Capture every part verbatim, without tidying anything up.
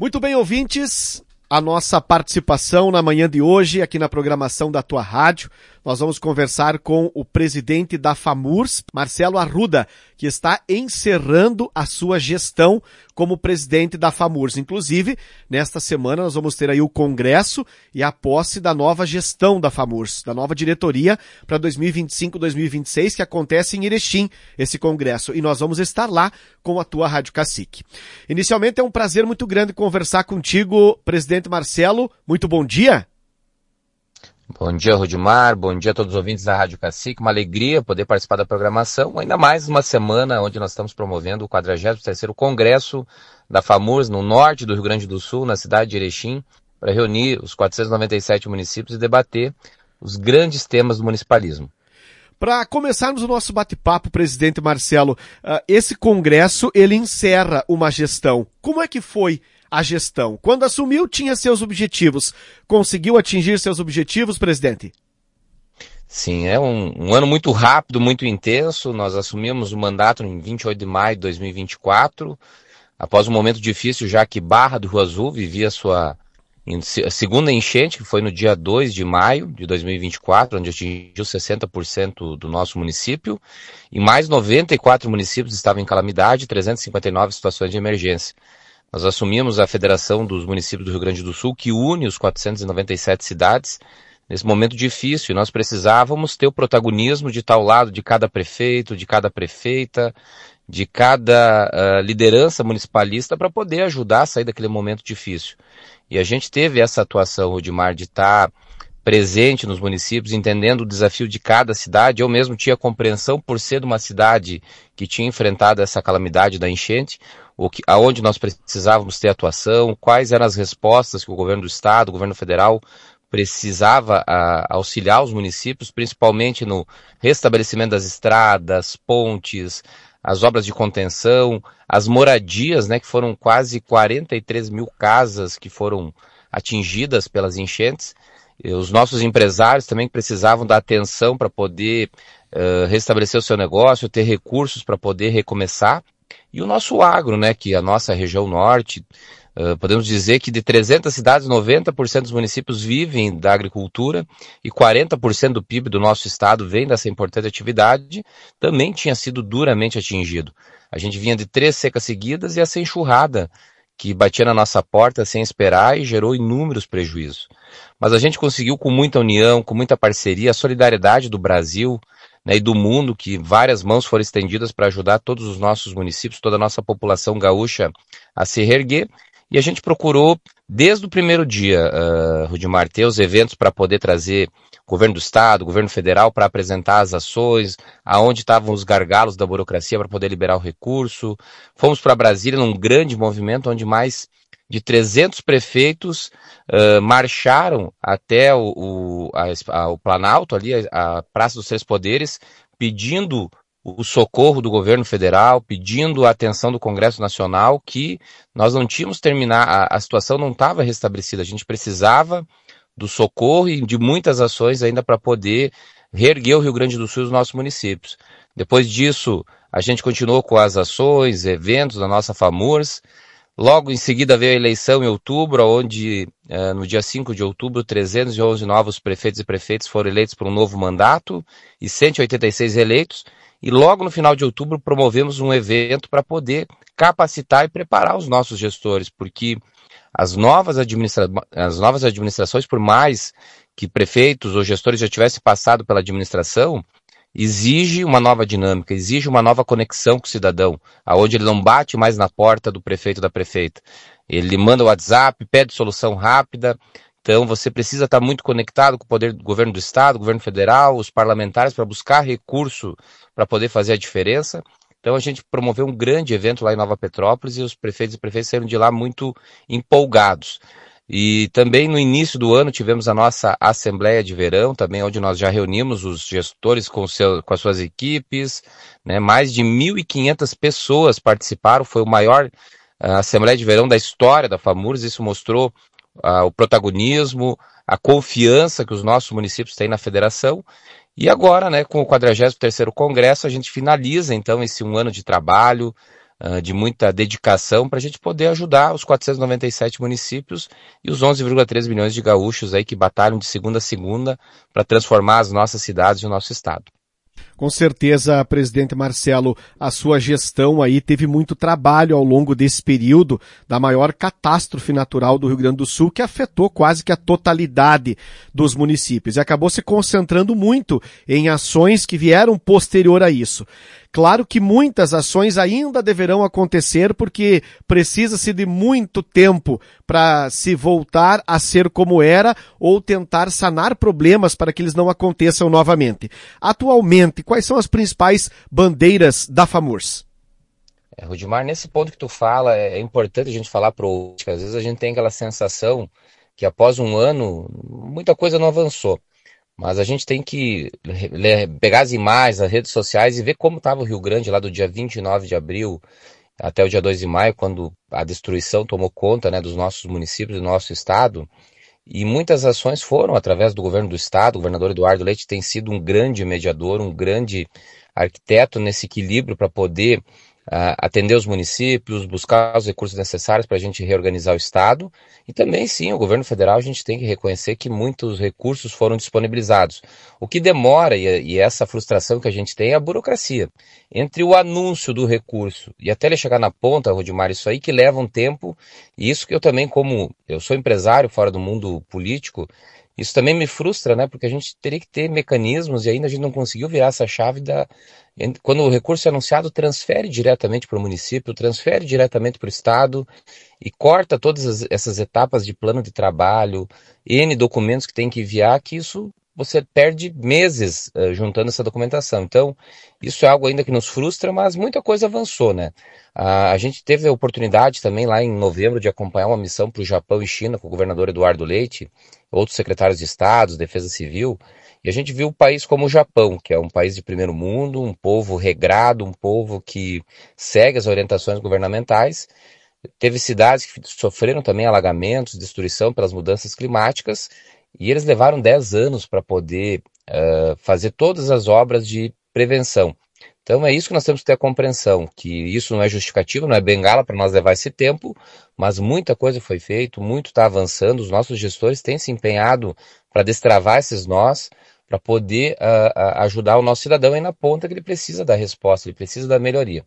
Muito bem, ouvintes, a nossa participação na manhã de hoje aqui na programação da tua rádio. Nós vamos conversar com o presidente da FAMURS, Marcelo Arruda, que está encerrando a sua gestão como presidente da FAMURS. Inclusive, nesta semana nós vamos ter aí o congresso e a posse da nova gestão da FAMURS, da nova diretoria para dois mil e vinte e cinco, dois mil e vinte e seis, que acontece em Erechim, esse congresso. E nós vamos estar lá com a tua Rádio Cacique. Inicialmente é um prazer muito grande conversar contigo, presidente Marcelo. Muito bom dia. Bom dia, Rudimar, bom dia a todos os ouvintes da Rádio Cacique, uma alegria poder participar da programação, ainda mais uma semana onde nós estamos promovendo o quadragésimo terceiro Congresso da FAMURS no norte do Rio Grande do Sul, na cidade de Erechim, para reunir os quatrocentos e noventa e sete municípios e debater os grandes temas do municipalismo. Para começarmos o nosso bate-papo, presidente Marcelo, esse congresso ele encerra uma gestão. Como é que foi a gestão? Quando assumiu, tinha seus objetivos. Conseguiu atingir seus objetivos, presidente? Sim, é um, um ano muito rápido, muito intenso. Nós assumimos o mandato em vinte e oito de maio de dois mil e vinte e quatro, após um momento difícil, já que Barra do Rio Azul vivia a sua segunda enchente, que foi no dia dois de maio de dois mil e vinte e quatro, onde atingiu sessenta por cento do nosso município, e mais noventa e quatro municípios estavam em calamidade, trezentas e cinquenta e nove situações de emergência. Nós assumimos a Federação dos Municípios do Rio Grande do Sul, que une os quatrocentas e noventa e sete cidades, nesse momento difícil, e nós precisávamos ter o protagonismo de estar ao lado de cada prefeito, de cada prefeita, de cada uh, liderança municipalista para poder ajudar a sair daquele momento difícil. E a gente teve essa atuação, Rudimar, de estar presente nos municípios, entendendo o desafio de cada cidade. Eu mesmo tinha compreensão por ser de uma cidade que tinha enfrentado essa calamidade da enchente, o que, aonde nós precisávamos ter atuação, quais eram as respostas que o governo do estado, o governo federal precisava a, auxiliar os municípios, principalmente no restabelecimento das estradas, pontes, as obras de contenção, as moradias, né, que foram quase quarenta e três mil casas que foram atingidas pelas enchentes. Os nossos empresários também precisavam da atenção para poder uh, restabelecer o seu negócio, ter recursos para poder recomeçar. E o nosso agro, né, que a nossa região norte, uh, podemos dizer que de trezentas cidades, noventa por cento dos municípios vivem da agricultura e quarenta por cento do P I B do nosso estado vem dessa importante atividade, também tinha sido duramente atingido. A gente vinha de três secas seguidas e essa enxurrada que batia na nossa porta sem esperar e gerou inúmeros prejuízos. Mas a gente conseguiu com muita união, com muita parceria, a solidariedade do Brasil, né, e do mundo, que várias mãos foram estendidas para ajudar todos os nossos municípios, toda a nossa população gaúcha a se reerguer. E a gente procurou, desde o primeiro dia, uh, Rudimar, ter os eventos para poder trazer o governo do estado, o governo federal, para apresentar as ações, aonde estavam os gargalos da burocracia para poder liberar o recurso. Fomos para Brasília num grande movimento, onde mais de trezentos prefeitos uh, marcharam até o, o, a, a, o Planalto, ali, a, a Praça dos Três Poderes, pedindo o socorro do governo federal, pedindo a atenção do Congresso Nacional, que nós não tínhamos terminar, a, a situação não estava restabelecida, a gente precisava do socorro e de muitas ações ainda para poder reerguer o Rio Grande do Sul e os nossos municípios. Depois disso, a gente continuou com as ações, eventos da nossa FAMURS. Logo em seguida veio a eleição em outubro, onde eh, no dia cinco de outubro, trezentos e onze novos prefeitos e prefeitas foram eleitos por um novo mandato e cento e oitenta e seis eleitos. E logo no final de outubro promovemos um evento para poder capacitar e preparar os nossos gestores, porque as novas, administra... as novas administrações, por mais que prefeitos ou gestores já tivessem passado pela administração, exige uma nova dinâmica, exige uma nova conexão com o cidadão, aonde ele não bate mais na porta do prefeito ou da prefeita. Ele manda o WhatsApp, pede solução rápida. Então você precisa estar muito conectado com o poder do governo do estado, governo federal, os parlamentares, para buscar recurso para poder fazer a diferença. Então a gente promoveu um grande evento lá em Nova Petrópolis e os prefeitos e prefeitas saíram de lá muito empolgados. E também no início do ano tivemos a nossa Assembleia de Verão, também onde nós já reunimos os gestores com, seu, com as suas equipes, né? Mais de mil e quinhentas pessoas participaram, foi o maior uh, Assembleia de Verão da história da FAMURS. Isso mostrou uh, o protagonismo, a confiança que os nossos municípios têm na federação. E agora, né, com o quadragésimo terceiro Congresso, a gente finaliza então esse um ano de trabalho, uh, de muita dedicação para a gente poder ajudar os quatrocentos e noventa e sete municípios e os onze vírgula três milhões de gaúchos aí que batalham de segunda a segunda para transformar as nossas cidades e o nosso estado. Com certeza, presidente Marcelo, a sua gestão aí teve muito trabalho ao longo desse período da maior catástrofe natural do Rio Grande do Sul, que afetou quase que a totalidade dos municípios e acabou se concentrando muito em ações que vieram posterior a isso. Claro que muitas ações ainda deverão acontecer porque precisa-se de muito tempo para se voltar a ser como era ou tentar sanar problemas para que eles não aconteçam novamente. Atualmente, quais são as principais bandeiras da FAMURS? É, Rudimar, nesse ponto que tu fala, é importante a gente falar para o ouvinte, que às vezes a gente tem aquela sensação que após um ano muita coisa não avançou. Mas a gente tem que pegar as imagens, as redes sociais e ver como estava o Rio Grande lá do dia vinte e nove de abril até o dia dois de maio, quando a destruição tomou conta, né, dos nossos municípios, do nosso estado. E muitas ações foram através do governo do estado. O governador Eduardo Leite tem sido um grande mediador, um grande arquiteto nesse equilíbrio para poder uh, atender os municípios, buscar os recursos necessários para a gente reorganizar o estado. E também, sim, o governo federal, a gente tem que reconhecer que muitos recursos foram disponibilizados. O que demora, e, e essa frustração que a gente tem, é a burocracia. Entre o anúncio do recurso e até ele chegar na ponta, Rudimar, isso aí que leva um tempo, e isso que eu também, como eu sou empresário fora do mundo político, isso também me frustra, né? Porque a gente teria que ter mecanismos e ainda a gente não conseguiu virar essa chave da... Quando o recurso é anunciado, transfere diretamente para o município, transfere diretamente para o estado e corta todas essas etapas de plano de trabalho, N documentos que tem que enviar, que isso você perde meses uh, juntando essa documentação. Então, isso é algo ainda que nos frustra, mas muita coisa avançou, né? Uh, a gente teve a oportunidade também lá em novembro de acompanhar uma missão para o Japão e China com o governador Eduardo Leite, outros secretários de Estado, Defesa Civil, e a gente viu o país como o Japão, que é um país de primeiro mundo, um povo regrado, um povo que segue as orientações governamentais. Teve cidades que sofreram também alagamentos, destruição pelas mudanças climáticas, e eles levaram dez anos para poder uh, fazer todas as obras de prevenção. Então é isso que nós temos que ter a compreensão, que isso não é justificativo, não é bengala para nós levar esse tempo, mas muita coisa foi feita, muito está avançando, os nossos gestores têm se empenhado para destravar esses nós, para poder uh, ajudar o nosso cidadão aí na ponta que ele precisa da resposta, ele precisa da melhoria.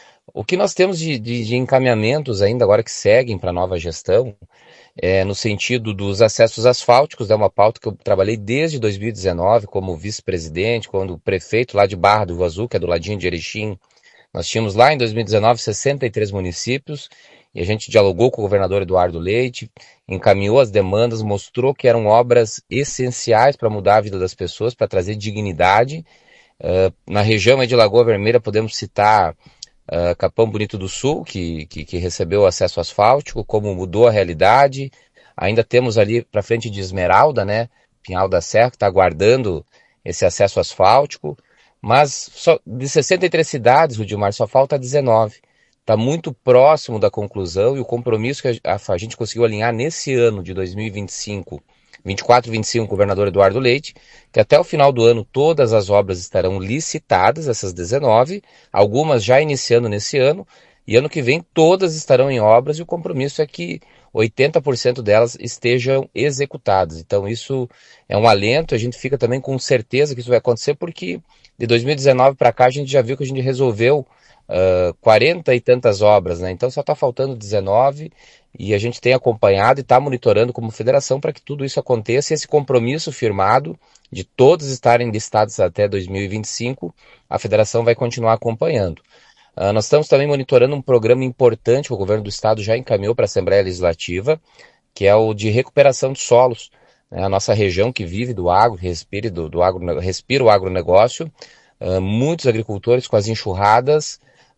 O que nós temos de, de, de encaminhamentos ainda agora que seguem para a nova gestão, é, no sentido dos acessos asfálticos, é uma pauta que eu trabalhei desde dois mil e dezenove como vice-presidente, quando o prefeito lá de Barra do Rio Azul, que é do ladinho de Erechim, nós tínhamos lá em dois mil e dezenove sessenta e três municípios, e a gente dialogou com o governador Eduardo Leite, encaminhou as demandas, mostrou que eram obras essenciais para mudar a vida das pessoas, para trazer dignidade. Uh, na região de Lagoa Vermelha podemos citar Uh, Capão Bonito do Sul, que, que, que recebeu acesso asfáltico, como mudou a realidade. Ainda temos ali para frente de Esmeralda, né, Pinhal da Serra, que está aguardando esse acesso asfáltico. Mas só, de sessenta e três cidades, Rudimar, só falta dezenove. Está muito próximo da conclusão e o compromisso que a, a, a gente conseguiu alinhar nesse ano de dois mil e vinte e cinco, vinte e quatro, vinte e cinco, com o governador Eduardo Leite, que até o final do ano todas as obras estarão licitadas, essas dezenove, algumas já iniciando nesse ano, e ano que vem todas estarão em obras, e o compromisso é que oitenta por cento delas estejam executadas. Então isso é um alento, a gente fica também com certeza que isso vai acontecer, porque de dois mil e dezenove para cá a gente já viu que a gente resolveu uh, quarenta e tantas obras, né? Então só está faltando dezenove, e a gente tem acompanhado e está monitorando como federação para que tudo isso aconteça, e esse compromisso firmado de todos estarem listados até dois mil e vinte e cinco, a federação vai continuar acompanhando. Uh, nós estamos também monitorando um programa importante que o governo do estado já encaminhou para a Assembleia Legislativa, que é o de recuperação de solos. Né? A nossa região que vive do agro, respira, do, do agro, respira o agronegócio, uh, muitos agricultores com as enxurradas,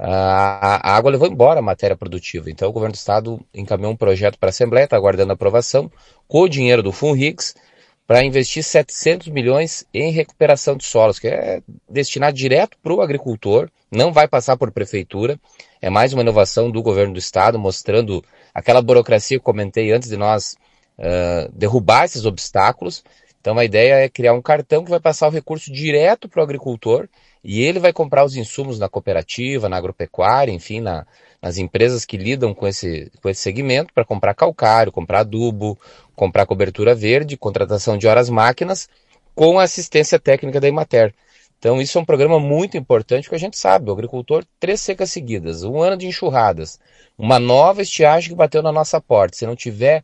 a água levou embora a matéria produtiva. Então o governo do estado encaminhou um projeto para a Assembleia, está aguardando aprovação, com o dinheiro do FUNRICS, para investir setecentos milhões em recuperação de solos, que é destinado direto para o agricultor, não vai passar por prefeitura, é mais uma inovação do governo do estado, mostrando aquela burocracia que eu comentei antes de nós uh, derrubar esses obstáculos, Então a ideia é criar um cartão que vai passar o recurso direto para o agricultor e ele vai comprar os insumos na cooperativa, na agropecuária, enfim, na, nas empresas que lidam com esse, com esse segmento para comprar calcário, comprar adubo, comprar cobertura verde, contratação de horas máquinas com a assistência técnica da Emater. Então isso é um programa muito importante porque a gente sabe, o agricultor, três secas seguidas, um ano de enxurradas, uma nova estiagem que bateu na nossa porta. Se não tiver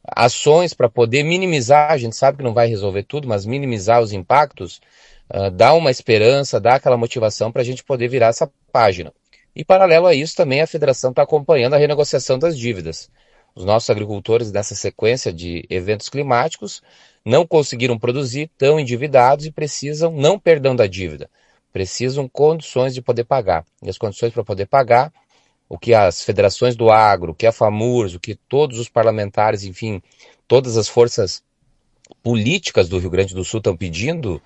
ações para poder minimizar, a gente sabe que não vai resolver tudo, mas minimizar os impactos, uh, dá uma esperança, dá aquela motivação para a gente poder virar essa página. E paralelo a isso também a federação está acompanhando a renegociação das dívidas. Os nossos agricultores nessa sequência de eventos climáticos não conseguiram produzir, estão endividados e precisam, não perdão da dívida, precisam condições de poder pagar. E as condições para poder pagar, o que as federações do agro, o que a FAMURS, o que todos os parlamentares, enfim, todas as forças políticas do Rio Grande do Sul estão pedindo,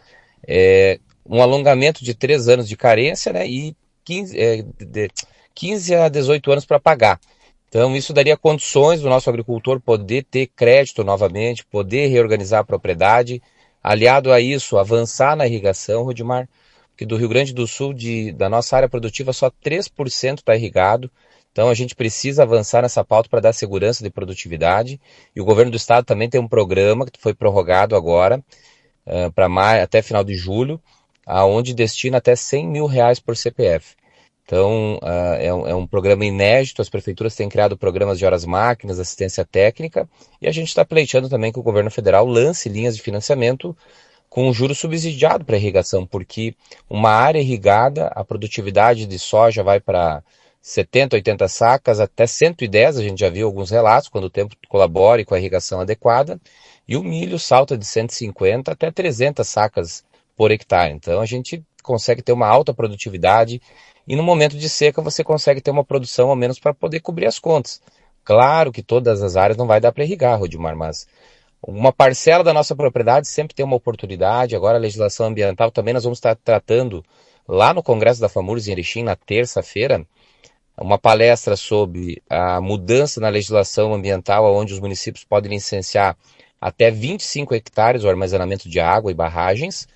é um alongamento de três anos de carência, né, e quinze, é, de quinze a dezoito anos para pagar. Então isso daria condições do nosso agricultor poder ter crédito novamente, poder reorganizar a propriedade, aliado a isso, avançar na irrigação, Rudimar, porque do Rio Grande do Sul, de, da nossa área produtiva, só três por cento está irrigado. Então a gente precisa avançar nessa pauta para dar segurança de produtividade. E o governo do estado também tem um programa que foi prorrogado agora, uh, para maio, até final de julho, aonde destina até cem mil reais por C P F. Então, uh, é, um, é um programa inédito, as prefeituras têm criado programas de horas máquinas, assistência técnica, e a gente está pleiteando também que o governo federal lance linhas de financiamento com juro subsidiado para irrigação, porque uma área irrigada, a produtividade de soja vai para setenta, oitenta sacas, até cento e dez, a gente já viu alguns relatos, quando o tempo colabora e com a irrigação adequada, e o milho salta de cento e cinquenta até trezentas sacas por hectare. Então, a gente consegue ter uma alta produtividade e no momento de seca você consegue ter uma produção ao menos para poder cobrir as contas. Claro que todas as áreas não vai dar para irrigar, Rudimar, mas uma parcela da nossa propriedade sempre tem uma oportunidade. Agora a legislação ambiental também nós vamos estar tratando lá no Congresso da FAMURS em Erechim na terça-feira, uma palestra sobre a mudança na legislação ambiental, onde os municípios podem licenciar até vinte e cinco hectares o armazenamento de água e barragens.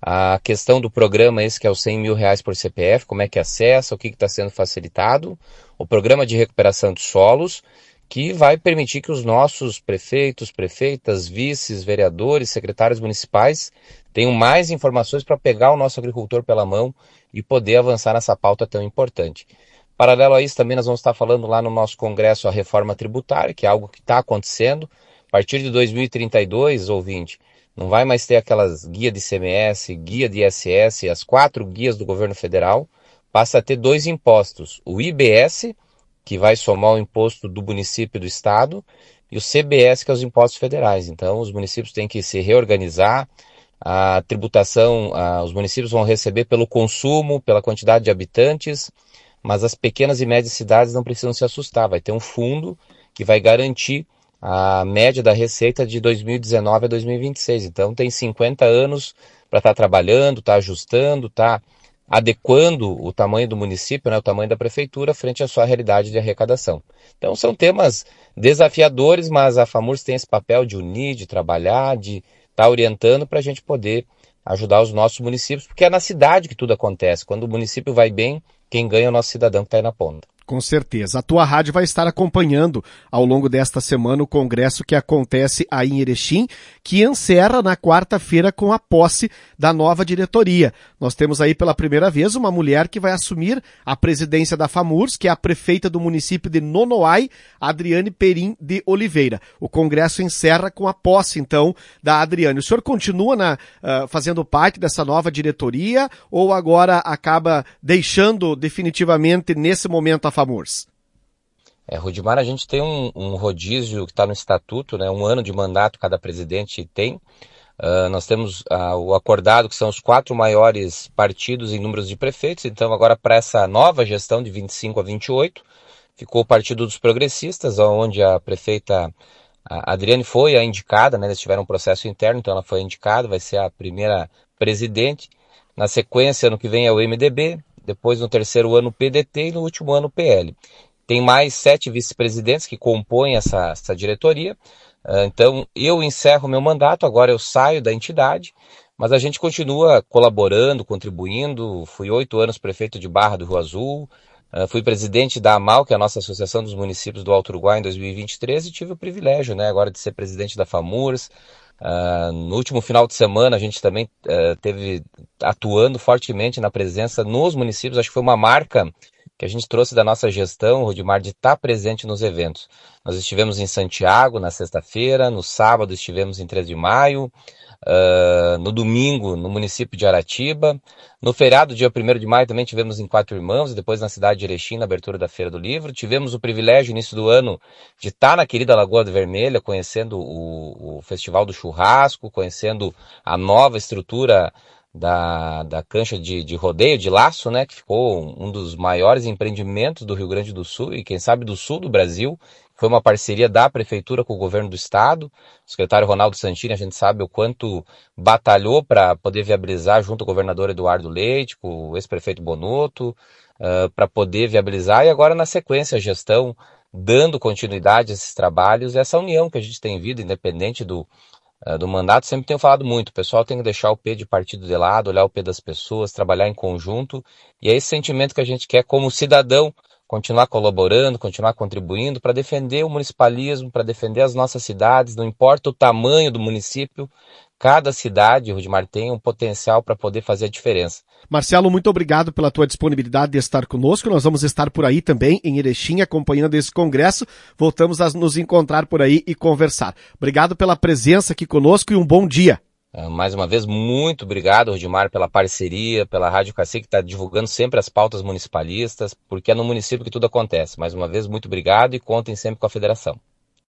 A questão do programa esse que é os cem mil reais por C P F, como é que acessa, o que está sendo facilitado, o programa de recuperação de solos, que vai permitir que os nossos prefeitos, prefeitas, vices, vereadores, secretários municipais tenham mais informações para pegar o nosso agricultor pela mão e poder avançar nessa pauta tão importante. Paralelo a isso, também nós vamos estar falando lá no nosso congresso a reforma tributária, que é algo que está acontecendo. A partir de dois mil e trinta e dois, ouvinte, não vai mais ter aquelas guia de I C M S, guia de I S S, as quatro guias do governo federal. Passa a ter dois impostos, o I B S, que vai somar o imposto do município e do estado, e o C B S, que é os impostos federais. Então, os municípios têm que se reorganizar, a tributação, a, os municípios vão receber pelo consumo, pela quantidade de habitantes, mas as pequenas e médias cidades não precisam se assustar, vai ter um fundo que vai garantir a média da receita de dois mil e dezenove a dois mil e vinte e seis. Então, tem cinquenta anos para estar tá trabalhando, estar tá ajustando, estar... Tá adequando o tamanho do município, né, o tamanho da prefeitura, frente à sua realidade de arrecadação. Então são temas desafiadores, mas a FAMURS tem esse papel de unir, de trabalhar, de estar tá orientando para a gente poder ajudar os nossos municípios, porque é na cidade que tudo acontece. Quando o município vai bem, quem ganha é o nosso cidadão que está aí na ponta. Com certeza. A tua rádio vai estar acompanhando ao longo desta semana o congresso que acontece aí em Erechim, que encerra na quarta-feira com a posse da nova diretoria. Nós temos aí pela primeira vez uma mulher que vai assumir a presidência da FAMURS, que é a prefeita do município de Nonoai, Adriane Perim de Oliveira. O congresso encerra com a posse, então, da Adriane. O senhor continua na, uh, fazendo parte dessa nova diretoria ou agora acaba deixando definitivamente nesse momento a FAMURS? É, Rudimar, a gente tem um, um rodízio que está no estatuto, né? Um ano de mandato cada presidente tem. Uh, nós temos uh, o acordado, que são os quatro maiores partidos em números de prefeitos. Então, agora para essa nova gestão de vinte e cinco a vinte e oito, ficou o Partido dos Progressistas, onde a prefeita a Adriane foi a indicada, né? Eles tiveram um processo interno, então ela foi indicada, vai ser a primeira presidente. Na sequência, ano que vem é o M D B, depois no terceiro ano o P D T e no último ano o P L. tem mais sete vice-presidentes que compõem essa, essa diretoria. Então, eu encerro meu mandato, agora eu saio da entidade, mas a gente continua colaborando, contribuindo. Fui oito anos prefeito de Barra do Rio Azul, fui presidente da AMAL, que é a nossa Associação dos Municípios do Alto Uruguai, em dois mil e vinte e três, e tive o privilégio, né, agora de ser presidente da FAMURS. Uh, no último final de semana a gente também uh, teve atuando fortemente na presença nos municípios. Acho que foi uma marca que a gente trouxe da nossa gestão, Rudimar, de estar presente nos eventos. Nós estivemos em Santiago na sexta-feira, no sábado estivemos em três de maio, uh, no domingo no município de Aratiba, no feriado, dia primeiro de maio, também tivemos em Quatro Irmãos, e depois na cidade de Erechim, na abertura da Feira do Livro. Tivemos o privilégio, início do ano, de estar na querida Lagoa Vermelha, conhecendo o, o Festival do Churrasco, conhecendo a nova estrutura da, da cancha de, de rodeio, de laço, né, que ficou um dos maiores empreendimentos do Rio Grande do Sul e, quem sabe, do sul do Brasil. Foi uma parceria da Prefeitura com o governo do Estado. O secretário Ronaldo Santini, a gente sabe o quanto batalhou para poder viabilizar, junto ao governador Eduardo Leite, com o ex-prefeito Bonotto, uh, para poder viabilizar. E agora, na sequência, a gestão dando continuidade a esses trabalhos, essa união que a gente tem vindo, independente do do mandato. Sempre tenho falado muito, o pessoal tem que deixar o P de partido de lado, olhar o P das pessoas, trabalhar em conjunto, e é esse sentimento que a gente quer como cidadão, continuar colaborando, continuar contribuindo para defender o municipalismo, para defender as nossas cidades. Não importa o tamanho do município, cada cidade, Rudimar, tem um potencial para poder fazer a diferença. Marcelo, muito obrigado pela tua disponibilidade de estar conosco. Nós vamos estar por aí também, em Erechim, acompanhando esse congresso. Voltamos a nos encontrar por aí e conversar. Obrigado pela presença aqui conosco e um bom dia. Mais uma vez, muito obrigado, Rudimar, pela parceria, pela Rádio Cacique, que está divulgando sempre as pautas municipalistas, porque é no município que tudo acontece. Mais uma vez, muito obrigado e contem sempre com a federação.